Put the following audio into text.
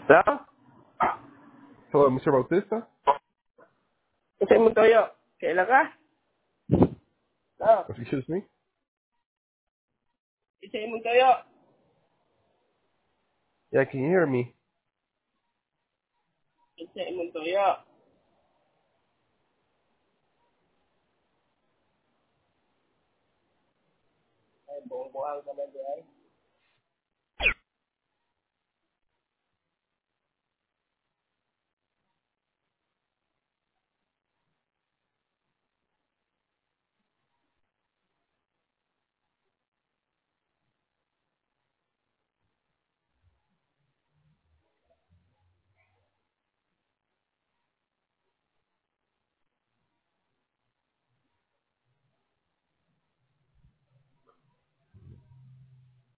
Hello? Hello, Mr. Bautista? Isay mo toyo. Kailan ka? Hello? Excuse me? Isay mo toyo. Yeah, can you hear me? Isay mo toyo. Ay, buong buhang ka na di ay.